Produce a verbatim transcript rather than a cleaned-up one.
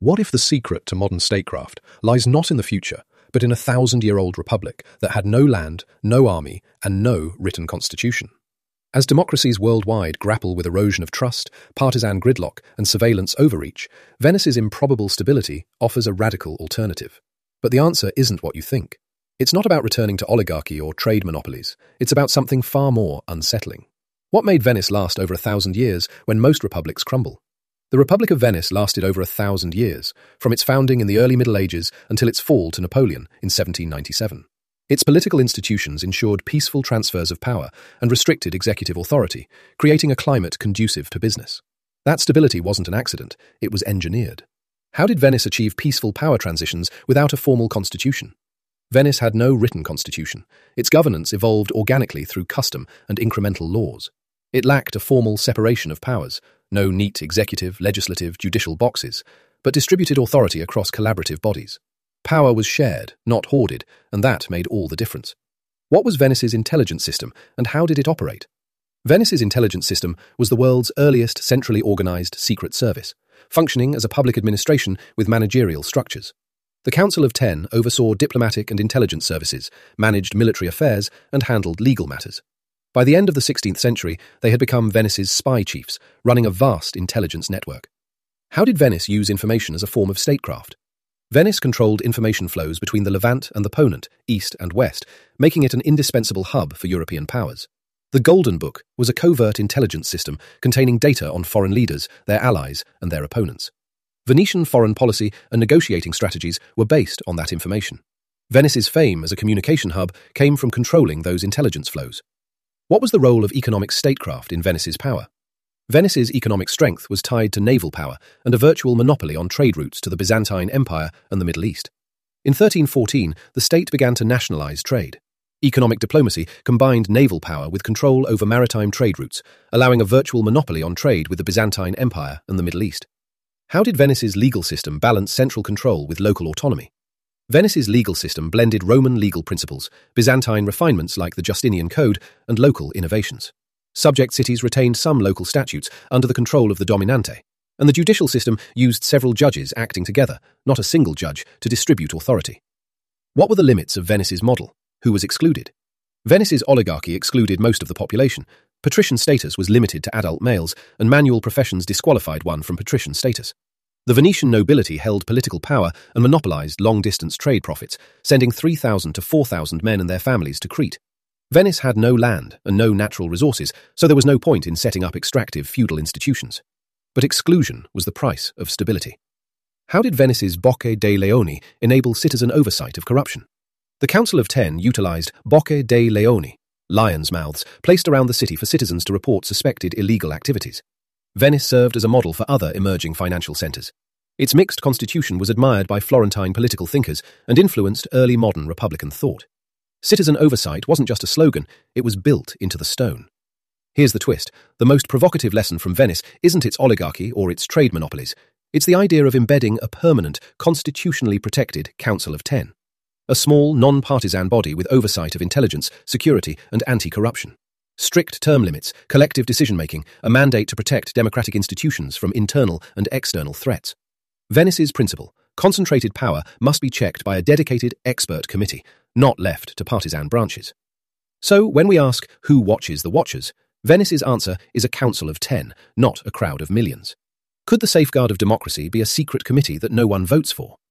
What if the secret to modern statecraft lies not in the future, but in a thousand-year-old republic that had no land, no army, and no written constitution? As democracies worldwide grapple with erosion of trust, partisan gridlock, and surveillance overreach, Venice's improbable stability offers a radical alternative. But the answer isn't what you think. It's not about returning to oligarchy or trade monopolies. It's about something far more unsettling. What made Venice last over a thousand years when most republics crumble? The Republic of Venice lasted over a thousand years, from its founding in the early Middle Ages until its fall to Napoleon in seventeen ninety-seven. Its political institutions ensured peaceful transfers of power and restricted executive authority, creating a climate conducive to business. That stability wasn't an accident, it was engineered. How did Venice achieve peaceful power transitions without a formal constitution? Venice had no written constitution. Its governance evolved organically through custom and incremental laws. It lacked a formal separation of powers, no neat executive, legislative, judicial boxes, but distributed authority across collaborative bodies. Power was shared, not hoarded, and that made all the difference. What was Venice's intelligence system, and how did it operate? Venice's intelligence system was the world's earliest centrally organized secret service, functioning as a public administration with managerial structures. The Council of Ten oversaw diplomatic and intelligence services, managed military affairs, and handled legal matters. By the end of the sixteenth century, they had become Venice's spy chiefs, running a vast intelligence network. How did Venice use information as a form of statecraft? Venice controlled information flows between the Levant and the Ponent, east and west, making it an indispensable hub for European powers. The Golden Book was a covert intelligence system containing data on foreign leaders, their allies, and their opponents. Venetian foreign policy and negotiating strategies were based on that information. Venice's fame as a communication hub came from controlling those intelligence flows. What was the role of economic statecraft in Venice's power? Venice's economic strength was tied to naval power and a virtual monopoly on trade routes to the Byzantine Empire and the Middle East. In thirteen fourteen, the state began to nationalize trade. Economic diplomacy combined naval power with control over maritime trade routes, allowing a virtual monopoly on trade with the Byzantine Empire and the Middle East. How did Venice's legal system balance central control with local autonomy? Venice's legal system blended Roman legal principles, Byzantine refinements like the Justinian Code, and local innovations. Subject cities retained some local statutes under the control of the dominante, and the judicial system used several judges acting together, not a single judge, to distribute authority. What were the limits of Venice's model? Who was excluded? Venice's oligarchy excluded most of the population. Patrician status was limited to adult males, and manual professions disqualified one from patrician status. The Venetian nobility held political power and monopolized long-distance trade profits, sending three thousand to four thousand men and their families to Crete. Venice had no land and no natural resources, so there was no point in setting up extractive feudal institutions. But exclusion was the price of stability. How did Venice's Bocche dei Leoni enable citizen oversight of corruption? The Council of Ten utilized Bocche dei Leoni, lions' mouths, placed around the city for citizens to report suspected illegal activities. Venice served as a model for other emerging financial centers. Its mixed constitution was admired by Florentine political thinkers and influenced early modern Republican thought. Citizen oversight wasn't just a slogan, it was built into the stone. Here's the twist. The most provocative lesson from Venice isn't its oligarchy or its trade monopolies. It's the idea of embedding a permanent, constitutionally protected Council of Ten. A small, non-partisan body with oversight of intelligence, security, and anti-corruption. Strict term limits, collective decision-making, a mandate to protect democratic institutions from internal and external threats. Venice's principle, concentrated power must be checked by a dedicated expert committee, not left to partisan branches. So, when we ask who watches the watchers, Venice's answer is a council of ten, not a crowd of millions. Could the safeguard of democracy be a secret committee that no one votes for?